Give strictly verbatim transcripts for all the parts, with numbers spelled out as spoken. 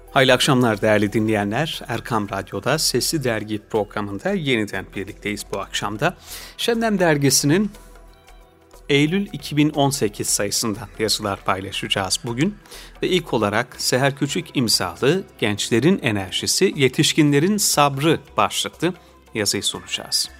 Hayırlı akşamlar değerli dinleyenler. Erkam Radyo'da Sesli Dergi programında yeniden birlikteyiz bu akşamda. Şebnem Dergisi'nin Eylül iki bin on sekiz sayısından yazılar paylaşacağız bugün. Ve ilk olarak Seher Küçük imzalı Gençlerin Enerjisi, Yetişkinlerin Sabrı başlıklı yazıyı sunacağız.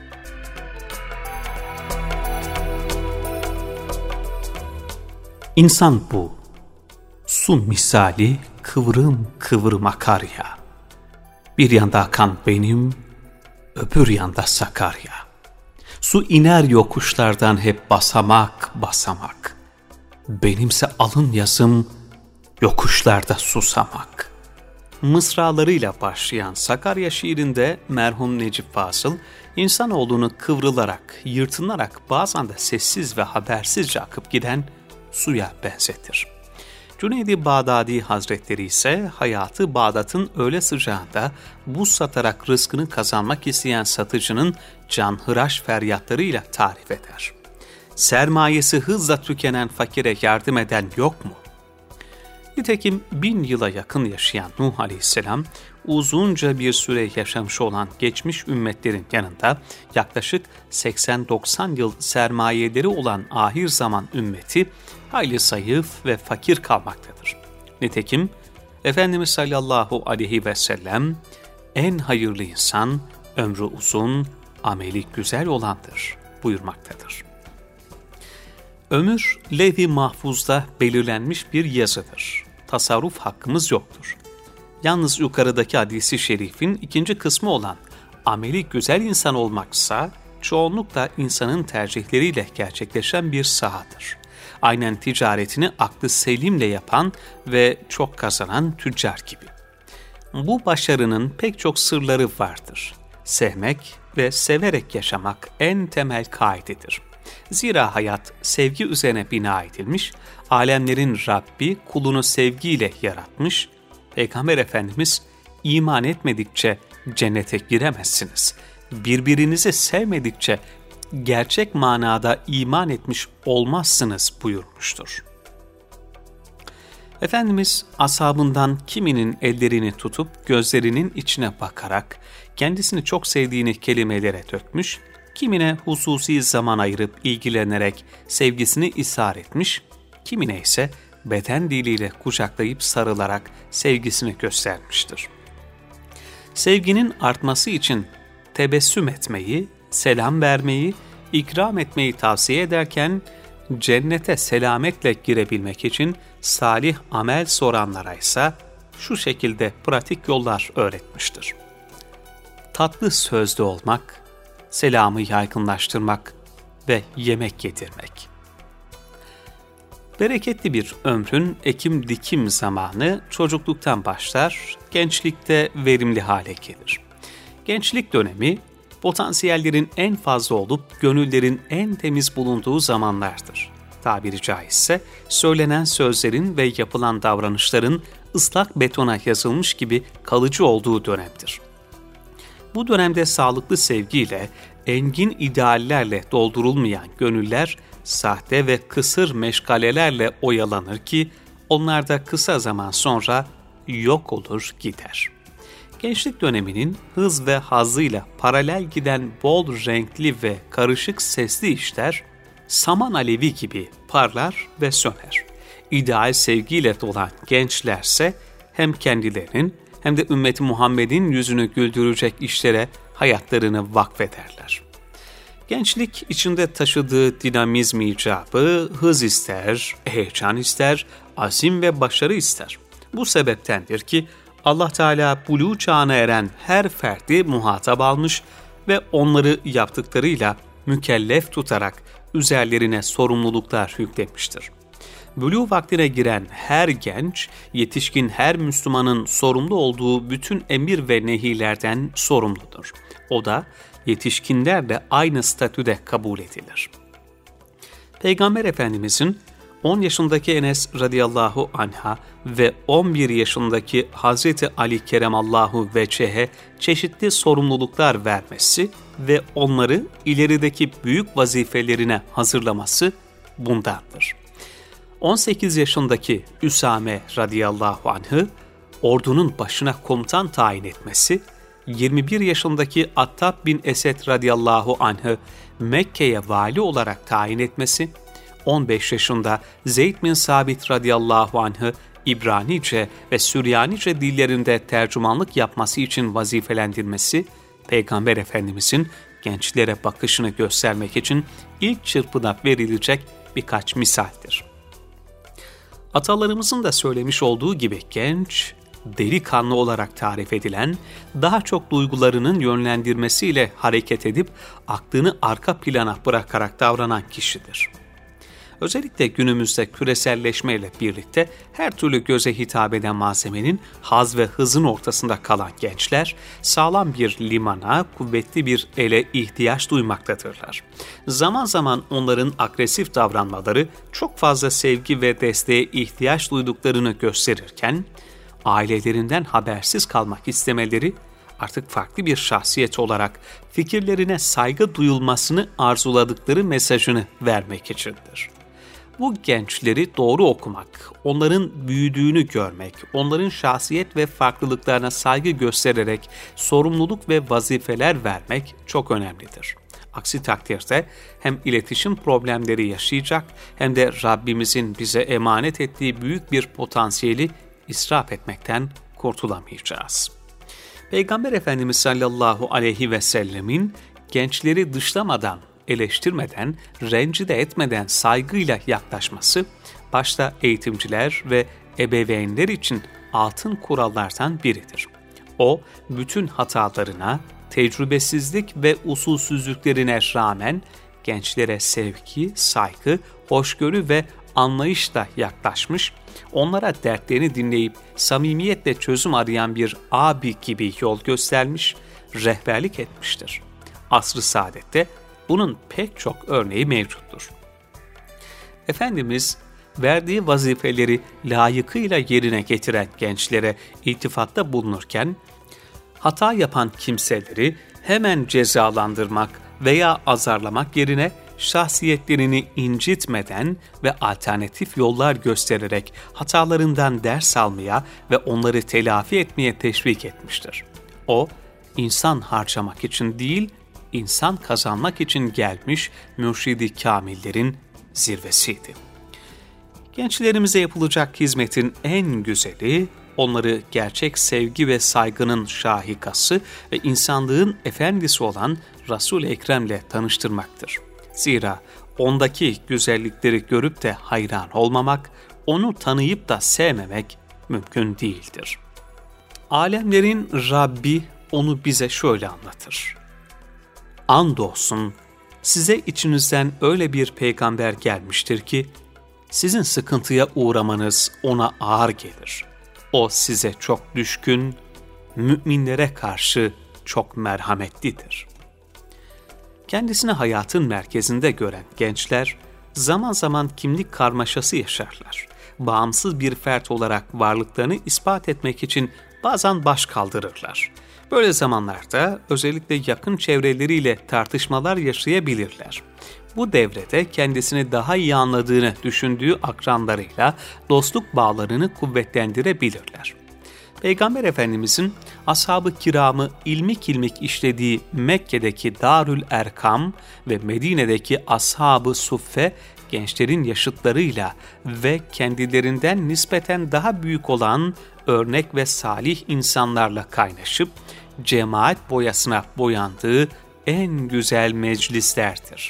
İnsan bu, su misali kıvrım kıvrım akar ya. Bir yanda akan benim, öbür yanda Sakarya. Su iner yokuşlardan hep basamak basamak. Benimse alın yazım, yokuşlarda susamak. Mısralarıyla başlayan Sakarya şiirinde merhum Necip Fazıl, insanoğlunu kıvrılarak, yırtınarak bazen de sessiz ve habersizce akıp giden suya benzetir. Cüneyd-i Bağdadi Hazretleri ise hayatı Bağdat'ın öğle sıcağında buz satarak rızkını kazanmak isteyen satıcının canhıraş feryatlarıyla tarif eder. Sermayesi hızla tükenen fakire yardım eden yok mu? Nitekim bin yıla yakın yaşayan Nuh Aleyhisselam, uzunca bir süre yaşamış olan geçmiş ümmetlerin yanında yaklaşık seksen doksan yıl sermayeleri olan ahir zaman ümmeti hayli zayıf ve fakir kalmaktadır. Nitekim Efendimiz sallallahu aleyhi ve sellem en hayırlı insan ömrü uzun, ameli güzel olandır buyurmaktadır. Ömür levh-i mahfuzda belirlenmiş bir yazıdır. Tasarruf hakkımız yoktur. Yalnız yukarıdaki hadisi şerifin ikinci kısmı olan ameli güzel insan olmaksa çoğunlukla insanın tercihleriyle gerçekleşen bir sahadır. Aynen ticaretini aklı selimle yapan ve çok kazanan tüccar gibi. Bu başarının pek çok sırları vardır. Sevmek ve severek yaşamak en temel kaidedir. Zira hayat sevgi üzerine bina edilmiş, alemlerin Rabbi kulunu sevgiyle yaratmış, Peygamber Efendimiz iman etmedikçe cennete giremezsiniz. Birbirinizi sevmedikçe gerçek manada iman etmiş olmazsınız buyurmuştur. Efendimiz ashabından kiminin ellerini tutup gözlerinin içine bakarak kendisini çok sevdiğini kelimelere dökmüş, kimine hususi zaman ayırıp ilgilenerek sevgisini ishar etmiş, kimine ise beden diliyle kucaklayıp sarılarak sevgisini göstermiştir. Sevginin artması için tebessüm etmeyi, selam vermeyi, ikram etmeyi tavsiye ederken, cennete selametle girebilmek için salih amel soranlara ise şu şekilde pratik yollar öğretmiştir. Tatlı sözlü olmak, selamı yaygınlaştırmak ve yemek yedirmek. Bereketli bir ömrün ekim dikim zamanı çocukluktan başlar, gençlikte verimli hale gelir. Gençlik dönemi, potansiyellerin en fazla olup gönüllerin en temiz bulunduğu zamanlardır. Tabiri caizse söylenen sözlerin ve yapılan davranışların ıslak betona yazılmış gibi kalıcı olduğu dönemdir. Bu dönemde sağlıklı sevgiyle, engin ideallerle doldurulmayan gönüller, sahte ve kısır meşgalelerle oyalanır ki, onlar da kısa zaman sonra yok olur gider. Gençlik döneminin hız ve hazzıyla paralel giden bol renkli ve karışık sesli işler, saman alevi gibi parlar ve söner. İdeal sevgiyle dolan gençlerse hem kendilerinin hem de ümmeti Muhammed'in yüzünü güldürecek işlere hayatlarını vakfederler. Gençlik içinde taşıdığı dinamizm icabı hız ister, heyecan ister, azim ve başarı ister. Bu sebeptendir ki Allah Teala buluğ çağına eren her ferdi muhatap almış ve onları yaptıklarıyla mükellef tutarak üzerlerine sorumluluklar yüklemiştir. Buluğ vaktine giren her genç, yetişkin her Müslümanın sorumlu olduğu bütün emir ve nehilerden sorumludur. O da yetişkinler de aynı statüde kabul edilir. Peygamber Efendimizin on yaşındaki Enes radıyallahu anh'a ve on bir yaşındaki Hazreti Ali keremallahu veçhehe çeşitli sorumluluklar vermesi ve onları ilerideki büyük vazifelerine hazırlaması bundandır. on sekiz yaşındaki Üsame radıyallahu anh'ı ordunun başına komutan tayin etmesi, yirmi bir yaşındaki Attab bin Esed radıyallahu anh'ı Mekke'ye vali olarak tayin etmesi, on beş yaşında Zeyd bin Sabit radıyallahu anh'ı İbranice ve Süryanice dillerinde tercümanlık yapması için vazifelendirmesi, Peygamber Efendimizin gençlere bakışını göstermek için ilk çırpıda verilecek birkaç misaldir. Atalarımızın da söylemiş olduğu gibi genç, delikanlı olarak tarif edilen, daha çok duygularının yönlendirmesiyle hareket edip aklını arka plana bırakarak davranan kişidir. Özellikle günümüzde küreselleşmeyle birlikte her türlü göze hitap eden malzemenin haz ve hızın ortasında kalan gençler, sağlam bir limana, kuvvetli bir ele ihtiyaç duymaktadırlar. Zaman zaman onların agresif davranmaları çok fazla sevgi ve desteğe ihtiyaç duyduklarını gösterirken, ailelerinden habersiz kalmak istemeleri, artık farklı bir şahsiyet olarak fikirlerine saygı duyulmasını arzuladıkları mesajını vermek içindir. Bu gençleri doğru okumak, onların büyüdüğünü görmek, onların şahsiyet ve farklılıklarına saygı göstererek sorumluluk ve vazifeler vermek çok önemlidir. Aksi takdirde hem iletişim problemleri yaşayacak hem de Rabbimizin bize emanet ettiği büyük bir potansiyeli israf etmekten kurtulamayacağız. Peygamber Efendimiz sallallahu aleyhi ve sellemin gençleri dışlamadan, eleştirmeden, rencide etmeden saygıyla yaklaşması, başta eğitimciler ve ebeveynler için altın kurallardan biridir. O, bütün hatalarına, tecrübesizlik ve usulsüzlüklerine rağmen gençlere sevgi, saygı, hoşgörü ve anlayışla yaklaşmış, onlara dertlerini dinleyip samimiyetle çözüm arayan bir abi gibi yol göstermiş, rehberlik etmiştir. Asr-ı Saadet'te bunun pek çok örneği mevcuttur. Efendimiz, verdiği vazifeleri layıkıyla yerine getiren gençlere iltifatta bulunurken, hata yapan kimseleri hemen cezalandırmak veya azarlamak yerine şahsiyetlerini incitmeden ve alternatif yollar göstererek hatalarından ders almaya ve onları telafi etmeye teşvik etmiştir. O, insan harcamak için değil, insan kazanmak için gelmiş mürşidi kamillerin zirvesiydi. Gençlerimize yapılacak hizmetin en güzeli, onları gerçek sevgi ve saygının şahikası ve insanlığın efendisi olan Resul-i Ekrem'le tanıştırmaktır. Zira ondaki güzellikleri görüp de hayran olmamak, onu tanıyıp da sevmemek mümkün değildir. Alemlerin Rabbi onu bize şöyle anlatır. Andolsun size içinizden öyle bir peygamber gelmiştir ki, sizin sıkıntıya uğramanız ona ağır gelir. O size çok düşkün, müminlere karşı çok merhametlidir. Kendisini hayatın merkezinde gören gençler, zaman zaman kimlik karmaşası yaşarlar. Bağımsız bir fert olarak varlıklarını ispat etmek için bazen baş kaldırırlar. Böyle zamanlarda özellikle yakın çevreleriyle tartışmalar yaşayabilirler. Bu devrede kendisini daha iyi anladığını düşündüğü akranlarıyla dostluk bağlarını kuvvetlendirebilirler. Peygamber Efendimizin ashab-ı kiramı ilmik ilmik işlediği Mekke'deki Darül Erkam ve Medine'deki Ashab-ı Suffe gençlerin yaşıtlarıyla ve kendilerinden nispeten daha büyük olan örnek ve salih insanlarla kaynaşıp cemaat boyasına boyandığı en güzel meclislerdir.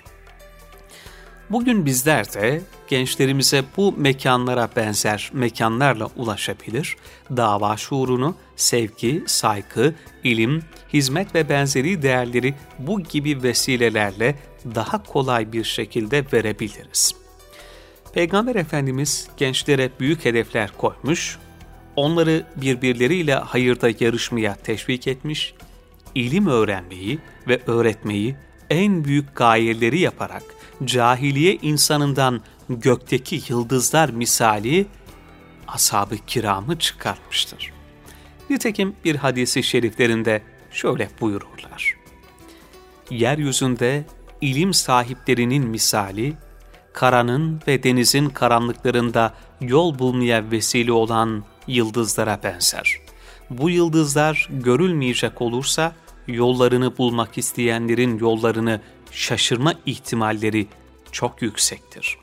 Bugün bizler de gençlerimize bu mekanlara benzer mekanlarla ulaşabilir, dava şuurunu, sevgi, saygı, ilim, hizmet ve benzeri değerleri bu gibi vesilelerle daha kolay bir şekilde verebiliriz. Peygamber Efendimiz gençlere büyük hedefler koymuş, onları birbirleriyle hayırda yarışmaya teşvik etmiş, ilim öğrenmeyi ve öğretmeyi en büyük gayeleri yaparak cahiliye insanından gökteki yıldızlar misali ashab-ı kiramı çıkarmıştır. Nitekim bir hadisi şeriflerinde şöyle buyururlar. Yeryüzünde ilim sahiplerinin misali, karanın ve denizin karanlıklarında yol bulmaya vesile olan yıldızlara benzer. Bu yıldızlar görülmeyecek olursa yollarını bulmak isteyenlerin yollarını şaşırma ihtimalleri çok yüksektir.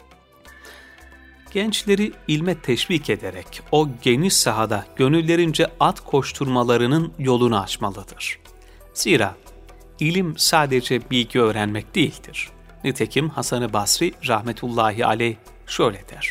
Gençleri ilme teşvik ederek o geniş sahada gönüllerince at koşturmalarının yolunu açmalıdır. Zira ilim sadece bilgi öğrenmek değildir. Nitekim Hasan-ı Basri rahmetullahi aleyh şöyle der: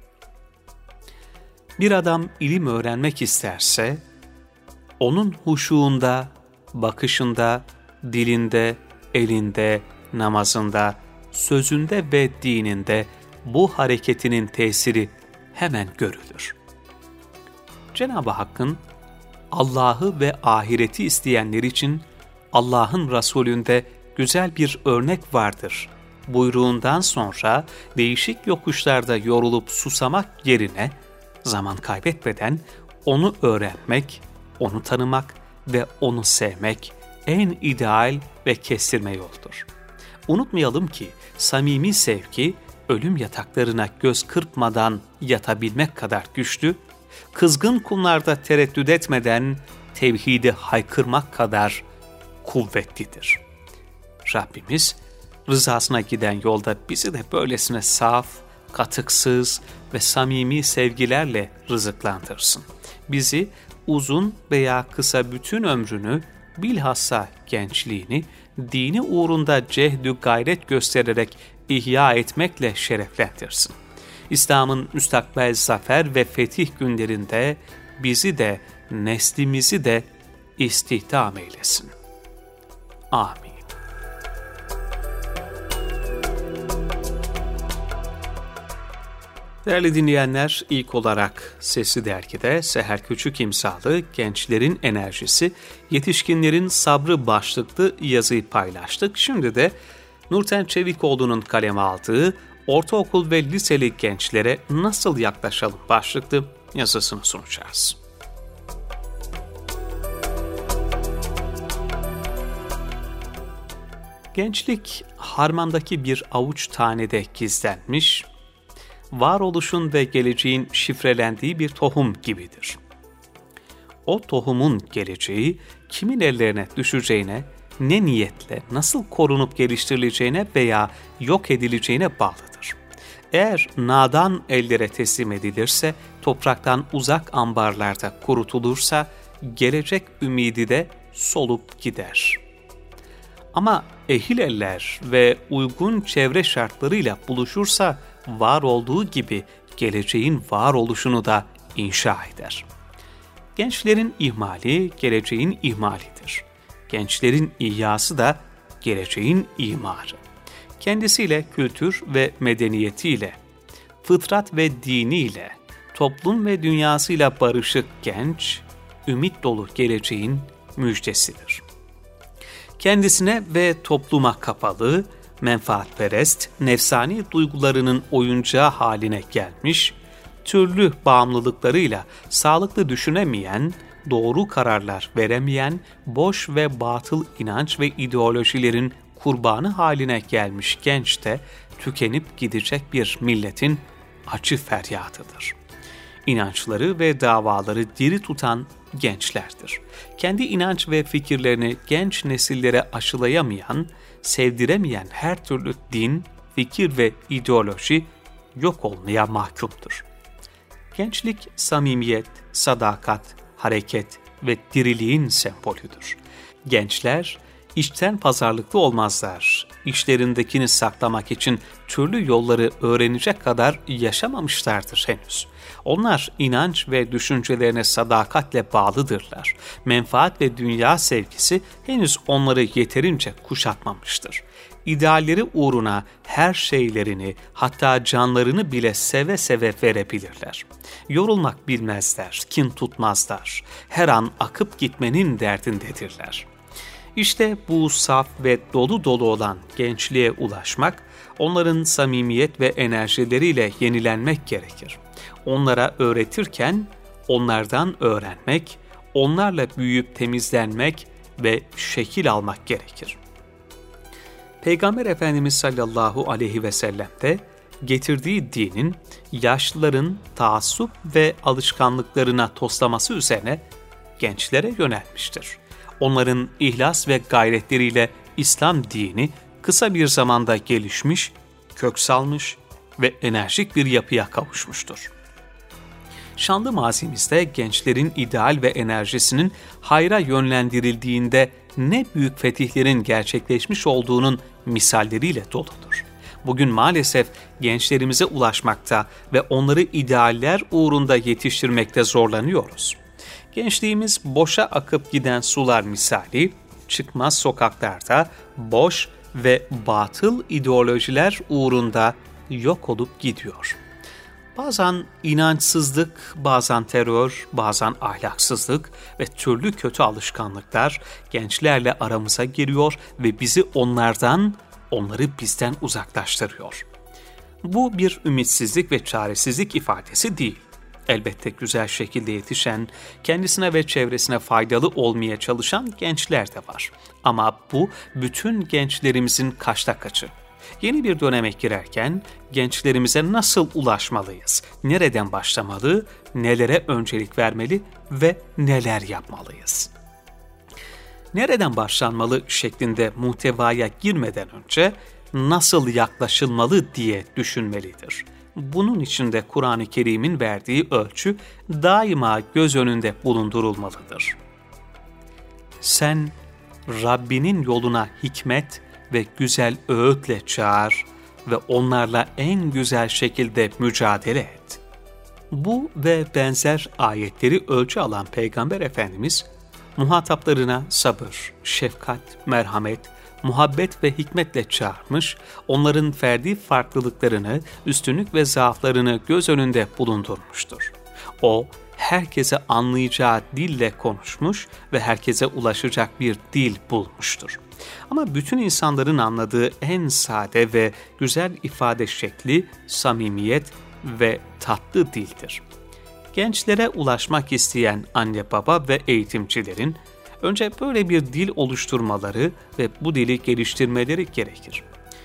bir adam ilim öğrenmek isterse, onun huşuğunda, bakışında, dilinde, elinde, namazında, sözünde ve dininde bu hareketinin tesiri hemen görülür. Cenab-ı Hakk'ın Allah'ı ve ahireti isteyenler için Allah'ın Resulü'nde güzel bir örnek vardır buyruğundan sonra değişik yokuşlarda yorulup susamak yerine zaman kaybetmeden onu öğrenmek, onu tanımak ve onu sevmek en ideal ve kestirme yoldur. Unutmayalım ki samimi sevgi ölüm yataklarına göz kırpmadan yatabilmek kadar güçlü, kızgın kumlarda tereddüt etmeden tevhidi haykırmak kadar kuvvetlidir. Rabbimiz rızasına giden yolda bizi de böylesine saf, katıksız ve samimi sevgilerle rızıklandırsın. Bizi uzun veya kısa bütün ömrünü, bilhassa gençliğini, dini uğrunda cehdü gayret göstererek ihya etmekle şereflendirsin. İslam'ın müstakbel zafer ve fetih günlerinde bizi de, neslimizi de istihdam eylesin. Amin. Değerli dinleyenler, ilk olarak Sesli Dergi'de Seher Küçük imzalı Gençlerin Enerjisi, Yetişkinlerin Sabrı başlıklı yazıyı paylaştık. Şimdi de Nurten Çevikoğlu'nun kaleme aldığı Ortaokul ve Liseli Gençlere Nasıl Yaklaşalım başlıklı yazısını sunacağız. Gençlik, harmandaki bir avuç tanede gizlenmiş, varoluşun ve geleceğin şifrelendiği bir tohum gibidir. O tohumun geleceği kimin ellerine düşeceğine, ne niyetle, nasıl korunup geliştirileceğine veya yok edileceğine bağlıdır. Eğer nadan ellere teslim edilirse, topraktan uzak ambarlarda kurutulursa, gelecek ümidi de solup gider. Ama ehil eller ve uygun çevre şartlarıyla buluşursa, var olduğu gibi geleceğin varoluşunu da inşa eder. Gençlerin ihmali, geleceğin ihmalidir. Gençlerin ihyası da geleceğin imarı. Kendisiyle, kültür ve medeniyetiyle, fıtrat ve diniyle, toplum ve dünyasıyla barışık genç, ümit dolu geleceğin müjdesidir. Kendisine ve topluma kapalı, menfaatperest, nefsani duygularının oyuncağı haline gelmiş, türlü bağımlılıklarıyla sağlıklı düşünemeyen, doğru kararlar veremeyen, boş ve batıl inanç ve ideolojilerin kurbanı haline gelmiş genç de tükenip gidecek bir milletin acı feryadıdır. İnançları ve davaları diri tutan gençlerdir. Kendi inanç ve fikirlerini genç nesillere aşılayamayan, sevdiremeyen her türlü din, fikir ve ideoloji yok olmaya mahkumdur. Gençlik, samimiyet, sadakat, hareket ve diriliğin sembolüdür. Gençler, içten pazarlıklı olmazlar. İçlerindekini saklamak için türlü yolları öğrenecek kadar yaşamamışlardır henüz. Onlar inanç ve düşüncelerine sadakatle bağlıdırlar. Menfaat ve dünya sevgisi henüz onları yeterince kuşatmamıştır. İdealleri uğruna her şeylerini, hatta canlarını bile seve seve verebilirler. Yorulmak bilmezler, kin tutmazlar. Her an akıp gitmenin derdindedirler. İşte bu saf ve dolu dolu olan gençliğe ulaşmak, onların samimiyet ve enerjileriyle yenilenmek gerekir. Onlara öğretirken onlardan öğrenmek, onlarla büyüyüp temizlenmek ve şekil almak gerekir. Peygamber Efendimiz sallallahu aleyhi ve sellem de getirdiği dinin yaşlıların taassup ve alışkanlıklarına toslaması üzerine gençlere yönelmiştir. Onların ihlas ve gayretleriyle İslam dini kısa bir zamanda gelişmiş, kök salmış ve enerjik bir yapıya kavuşmuştur. Şanlı mazimizde gençlerin ideal ve enerjisinin hayra yönlendirildiğinde ne büyük fetihlerin gerçekleşmiş olduğunun misalleriyle doludur. Bugün maalesef gençlerimize ulaşmakta ve onları idealler uğrunda yetiştirmekte zorlanıyoruz. Gençliğimiz boşa akıp giden sular misali, çıkmaz sokaklarda boş ve batıl ideolojiler uğrunda yok olup gidiyor. Bazen inançsızlık, bazen terör, bazen ahlaksızlık ve türlü kötü alışkanlıklar gençlerle aramıza giriyor ve bizi onlardan, onları bizden uzaklaştırıyor. Bu bir ümitsizlik ve çaresizlik ifadesi değil. Elbette güzel şekilde yetişen, kendisine ve çevresine faydalı olmaya çalışan gençler de var. Ama bu bütün gençlerimizin kaçta kaçı. Yeni bir döneme girerken gençlerimize nasıl ulaşmalıyız? Nereden başlamalı, nelere öncelik vermeli ve neler yapmalıyız? Nereden başlanmalı şeklinde muhtevaya girmeden önce nasıl yaklaşılmalı diye düşünmelidir. Bunun için de Kur'an-ı Kerim'in verdiği ölçü daima göz önünde bulundurulmalıdır. Sen Rabbinin yoluna hikmet ve güzel öğütle çağır ve onlarla en güzel şekilde mücadele et. Bu ve benzer ayetleri ölçü alan Peygamber Efendimiz, muhataplarına sabır, şefkat, merhamet, muhabbet ve hikmetle çağırmış, onların ferdi farklılıklarını, üstünlük ve zaaflarını göz önünde bulundurmuştur. O, herkese anlayacağı dille konuşmuş ve herkese ulaşacak bir dil bulmuştur. Ama bütün insanların anladığı en sade ve güzel ifade şekli samimiyet ve tatlı dildir. Gençlere ulaşmak isteyen anne baba ve eğitimcilerin önce böyle bir dil oluşturmaları ve bu dili geliştirmeleri gerekir.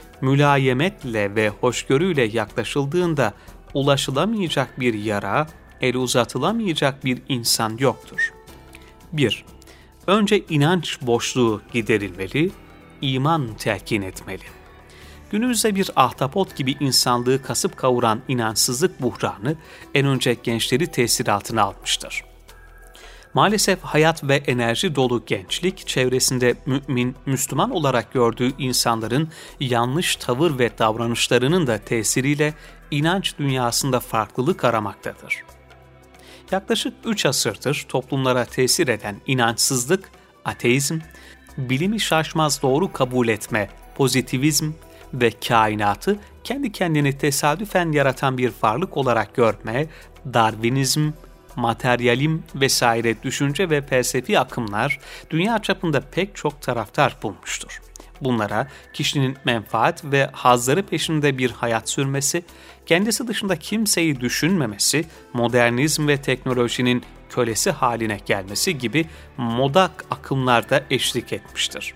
Mülayemetle ve hoşgörüyle yaklaşıldığında ulaşılamayacak bir yara, el uzatılamayacak bir insan yoktur. bir. Önce inanç boşluğu giderilmeli, iman telkin etmeli. Günümüzde bir ahtapot gibi insanlığı kasıp kavuran inançsızlık buhranı en önce gençleri tesir altına almıştır. Maalesef hayat ve enerji dolu gençlik, çevresinde mümin, Müslüman olarak gördüğü insanların yanlış tavır ve davranışlarının da tesiriyle inanç dünyasında farklılık aramaktadır. Yaklaşık üç asırdır toplumlara tesir eden inançsızlık, ateizm, bilimi şaşmaz doğru kabul etme, pozitivizm ve kainatı kendi kendini tesadüfen yaratan bir varlık olarak görme, Darwinizm, materyalizm vesaire düşünce ve felsefi akımlar dünya çapında pek çok taraftar bulmuştur. Bunlara kişinin menfaat ve hazları peşinde bir hayat sürmesi, kendisi dışında kimseyi düşünmemesi, modernizm ve teknolojinin kölesi haline gelmesi gibi moda akımlarda eşlik etmiştir.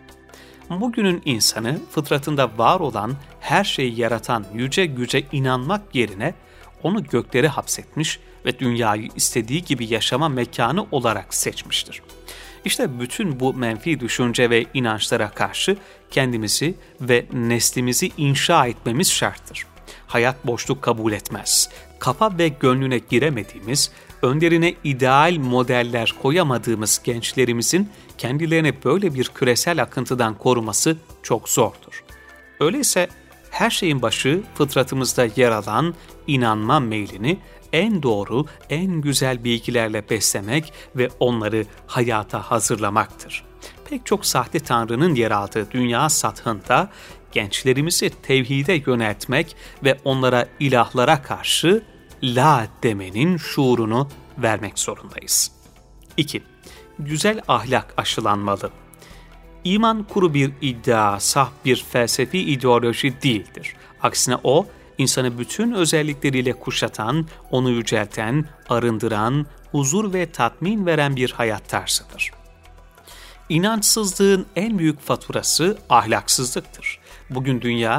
Bugünün insanı fıtratında var olan her şeyi yaratan yüce güce inanmak yerine onu göklere hapsetmiş ve dünyayı istediği gibi yaşama mekanı olarak seçmiştir. İşte bütün bu menfi düşünce ve inançlara karşı kendimizi ve neslimizi inşa etmemiz şarttır. Hayat boşluk kabul etmez. Kafa ve gönlüne giremediğimiz, önlerine ideal modeller koyamadığımız gençlerimizin kendilerini böyle bir küresel akıntıdan koruması çok zordur. Öyleyse her şeyin başı fıtratımızda yer alan inanma meylini en doğru, en güzel bilgilerle beslemek ve onları hayata hazırlamaktır. Pek çok sahte tanrının yer aldığı dünya sathında gençlerimizi tevhide yöneltmek ve onlara ilahlara karşı la demenin şuurunu vermek zorundayız. iki. Güzel ahlak aşılanmalı. İman kuru bir iddia, saf bir felsefi ideoloji değildir. Aksine o, insanı bütün özellikleriyle kuşatan, onu yücelten, arındıran, huzur ve tatmin veren bir hayat tarzıdır. İnançsızlığın en büyük faturası ahlaksızlıktır. Bugün dünya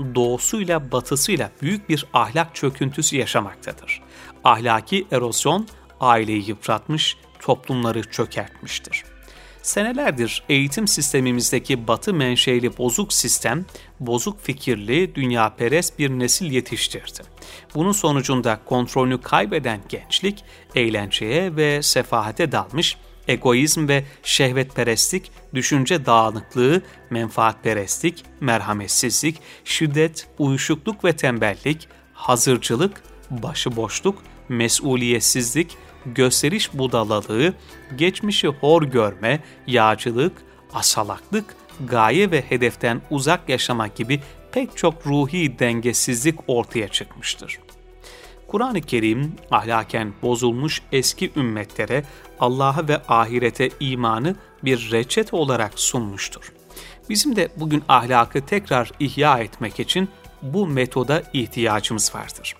doğusuyla batısıyla büyük bir ahlak çöküntüsü yaşamaktadır. Ahlaki erozyon aileyi yıpratmış, toplumları çökertmiştir. Senelerdir eğitim sistemimizdeki batı menşeli bozuk sistem, bozuk fikirli, dünyperest bir nesil yetiştirdi. Bunun sonucunda kontrolünü kaybeden gençlik, eğlenceye ve sefahate dalmış, egoizm ve şehvetperestlik, düşünce dağınıklığı, menfaatperestlik, merhametsizlik, şiddet, uyuşukluk ve tembellik, hazırcılık, başıboşluk, mesuliyetsizlik, gösteriş budalalığı, geçmişi hor görme, yağcılık, asalaklık, gaye ve hedeften uzak yaşama gibi pek çok ruhi dengesizlik ortaya çıkmıştır. Kur'an-ı Kerim, ahlaken bozulmuş eski ümmetlere Allah'a ve ahirete imanı bir reçete olarak sunmuştur. Bizim de bugün ahlakı tekrar ihya etmek için bu metoda ihtiyacımız vardır.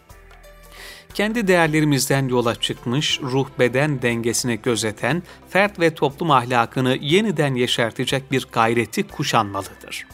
Kendi değerlerimizden yola çıkmış, ruh-beden dengesini gözeten, fert ve toplum ahlakını yeniden yeşertecek bir gayreti kuşanmalıdır.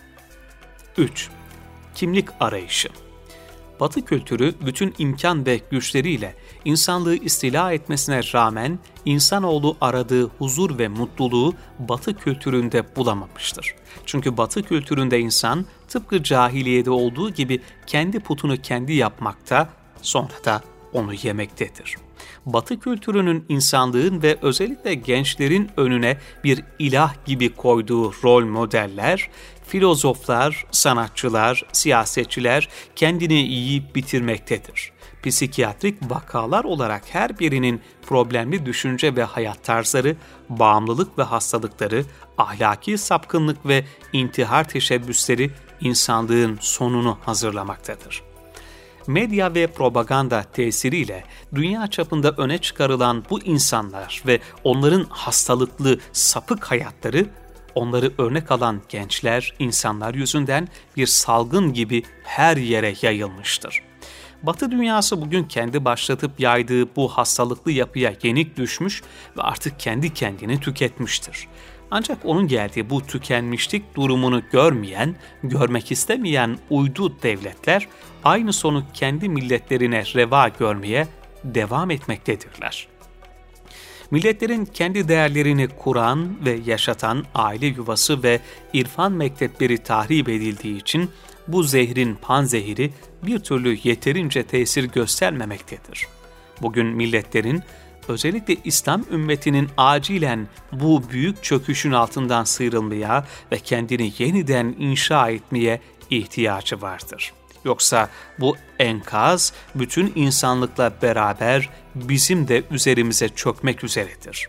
üç. Kimlik arayışı. Batı kültürü bütün imkan ve güçleriyle insanlığı istila etmesine rağmen insanoğlu aradığı huzur ve mutluluğu Batı kültüründe bulamamıştır. Çünkü Batı kültüründe insan tıpkı cahiliyede olduğu gibi kendi putunu kendi yapmakta, sonra da onu yemektedir. Batı kültürünün insanlığın ve özellikle gençlerin önüne bir ilah gibi koyduğu rol modeller, filozoflar, sanatçılar, siyasetçiler kendini yiyip bitirmektedir. Psikiyatrik vakalar olarak her birinin problemli düşünce ve hayat tarzları, bağımlılık ve hastalıkları, ahlaki sapkınlık ve intihar teşebbüsleri insanlığın sonunu hazırlamaktadır. Medya ve propaganda tesiriyle dünya çapında öne çıkarılan bu insanlar ve onların hastalıklı, sapık hayatları, onları örnek alan gençler, insanlar yüzünden bir salgın gibi her yere yayılmıştır. Batı dünyası bugün kendi başlatıp yaydığı bu hastalıklı yapıya yenik düşmüş ve artık kendi kendini tüketmiştir. Ancak onun geldiği bu tükenmişlik durumunu görmeyen, görmek istemeyen uydu devletler aynı sonu kendi milletlerine reva görmeye devam etmektedirler. Milletlerin kendi değerlerini kuran ve yaşatan aile yuvası ve irfan mektepleri tahrip edildiği için bu zehrin panzehiri bir türlü yeterince tesir göstermemektedir. Bugün milletlerin, özellikle İslam ümmetinin acilen bu büyük çöküşün altından sıyrılmaya ve kendini yeniden inşa etmeye ihtiyacı vardır. Yoksa bu enkaz bütün insanlıkla beraber bizim de üzerimize çökmek üzeredir.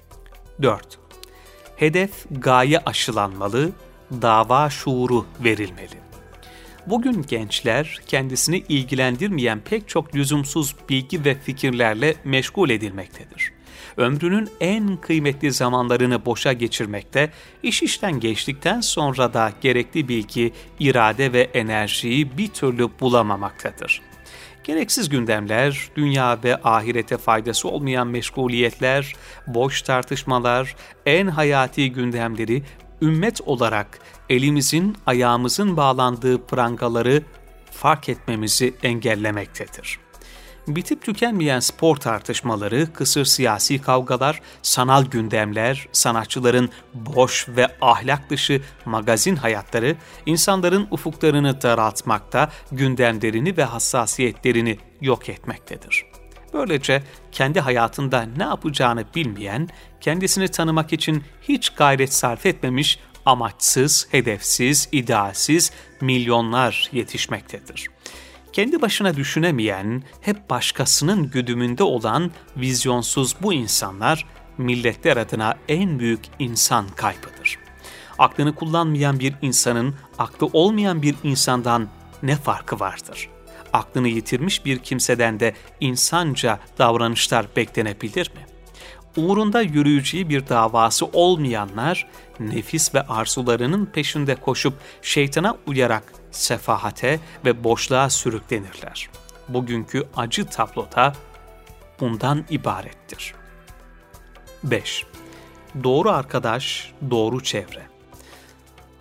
dört. Hedef gaye aşılanmalı, dava şuuru verilmeli. Bugün gençler kendisini ilgilendirmeyen pek çok lüzumsuz bilgi ve fikirlerle meşgul edilmektedir. Ömrünün en kıymetli zamanlarını boşa geçirmekte, iş işten geçtikten sonra da gerekli bilgi, irade ve enerjiyi bir türlü bulamamaktadır. Gereksiz gündemler, dünya ve ahirete faydası olmayan meşguliyetler, boş tartışmalar, en hayati gündemleri ümmet olarak elimizin, ayağımızın bağlandığı prangaları fark etmemizi engellemektedir. Bitip tükenmeyen spor tartışmaları, kısır siyasi kavgalar, sanal gündemler, sanatçıların boş ve ahlak dışı magazin hayatları, insanların ufuklarını daraltmakta, gündemlerini ve hassasiyetlerini yok etmektedir. Böylece kendi hayatında ne yapacağını bilmeyen, kendisini tanımak için hiç gayret sarf etmemiş, amaçsız, hedefsiz, idealsiz milyonlar yetişmektedir. Kendi başına düşünemeyen, hep başkasının güdümünde olan vizyonsuz bu insanlar, milletler adına en büyük insan kaybıdır. Aklını kullanmayan bir insanın, aklı olmayan bir insandan ne farkı vardır? Aklını yitirmiş bir kimseden de insanca davranışlar beklenebilir mi? Uğrunda yürüyeceği bir davası olmayanlar, nefis ve arzularının peşinde koşup şeytana uyarak sefahate ve boşluğa sürüklenirler. Bugünkü acı tabloda bundan ibarettir. beş. Doğru arkadaş, doğru çevre.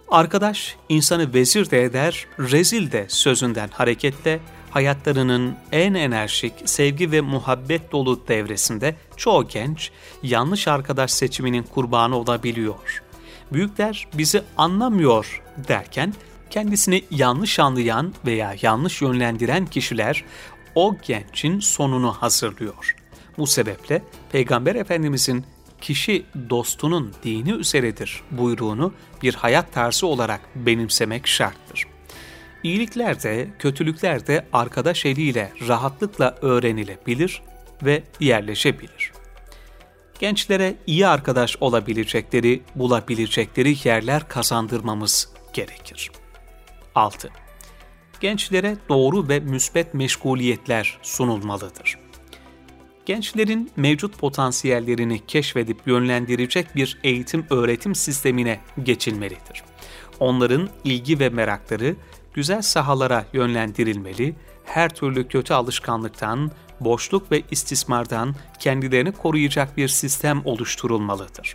Arkadaş insanı vezir de eder, rezil de sözünden hareketle hayatlarının en enerjik, sevgi ve muhabbet dolu devresinde çoğu genç yanlış arkadaş seçiminin kurbanı olabiliyor. Büyükler bizi anlamıyor derken kendisini yanlış anlayan veya yanlış yönlendiren kişiler o gençin sonunu hazırlıyor. Bu sebeple Peygamber Efendimizin kişi dostunun dini üzeredir buyruğunu bir hayat tarzı olarak benimsemek şarttır. İyilikler de, kötülükler de arkadaş eliyle rahatlıkla öğrenilebilir ve yerleşebilir. Gençlere iyi arkadaş olabilecekleri, bulabilecekleri yerler kazandırmamız gerekir. altı. Gençlere doğru ve müsbet meşguliyetler sunulmalıdır. Gençlerin mevcut potansiyellerini keşfedip yönlendirecek bir eğitim-öğretim sistemine geçilmelidir. Onların ilgi ve merakları güzel sahalara yönlendirilmeli, her türlü kötü alışkanlıktan, boşluk ve istismardan kendilerini koruyacak bir sistem oluşturulmalıdır.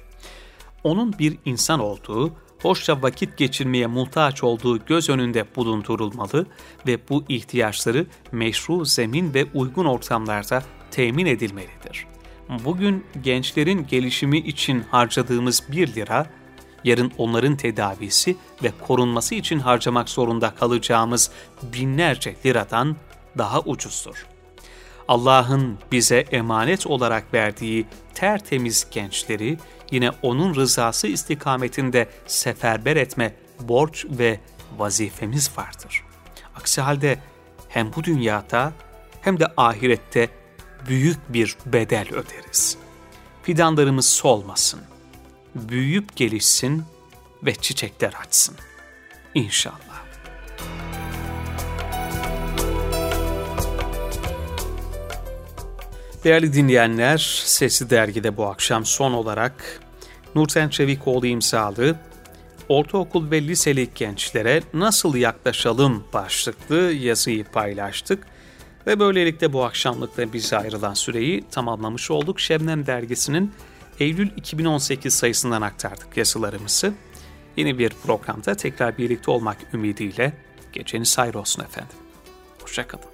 Onun bir insan olduğu, hoşça vakit geçirmeye muhtaç olduğu göz önünde bulundurulmalı ve bu ihtiyaçları meşru zemin ve uygun ortamlarda temin edilmelidir. Bugün gençlerin gelişimi için harcadığımız bir lira, yarın onların tedavisi ve korunması için harcamak zorunda kalacağımız binlerce liradan daha ucuzdur. Allah'ın bize emanet olarak verdiği tertemiz gençleri yine onun rızası istikametinde seferber etme borç ve vazifemiz vardır. Aksi halde hem bu dünyada hem de ahirette büyük bir bedel öderiz. Fidanlarımız solmasın, büyüyüp gelişsin ve çiçekler açsın. İnşallah. Değerli dinleyenler, Sesli Dergi'de bu akşam son olarak Nurten Çevikoğlu imzalı Ortaokul ve liseli gençlere nasıl yaklaşalım başlıklı yazıyı paylaştık. Ve böylelikle bu akşamlıkta bize ayrılan süreyi tamamlamış olduk. Şebnem Dergisi'nin Eylül iki bin on sekiz sayısından aktardık yazılarımızı. Yeni bir programda tekrar birlikte olmak ümidiyle geceniz hayır olsun efendim. Hoşça kalın.